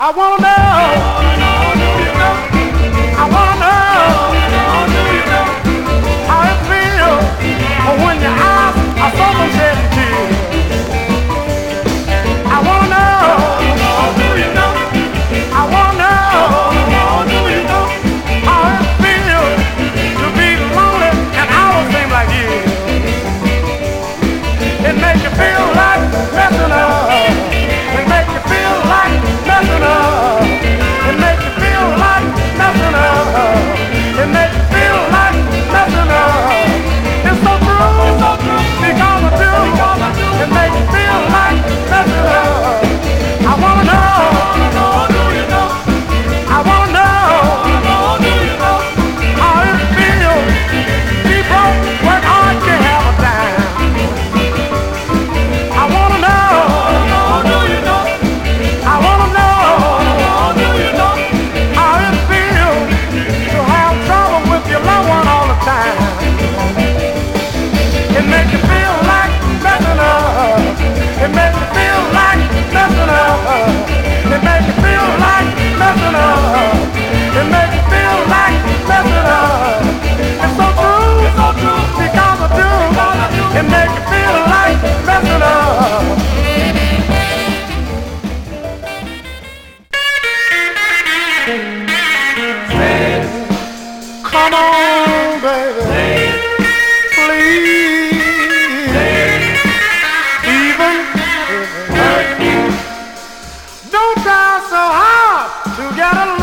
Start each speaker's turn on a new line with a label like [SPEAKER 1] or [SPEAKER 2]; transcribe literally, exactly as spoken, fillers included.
[SPEAKER 1] I wanna know, I wanna know how it feels when your eyes are so much shedding tears. I wanna know, I wanna know how it feels to be lonely and hours seem like years. It makes you feel like messing up. It makes you feel like messing up. It makes you feel like messing up. It makes you feel like messing up. It's so true, it's so true, because I do, because I do. It makes you feel like messing up. I wanna know, do you know? I wanna know, do you know how it feels? Be broke, work hard, can't have a dime. I wanna know, do you know? I wanna know, do you know how it feels to have trouble with your loved one all the time? It makes you feel like messing up. It makes you feel like messing up. It makes you feel like messing up. It makes you feel like messing up. It's so true, it's so true, because I do, because I do. It makes you feel like messing up. Come on, baby, please. Even if it hurts you, don't try so hard to get along.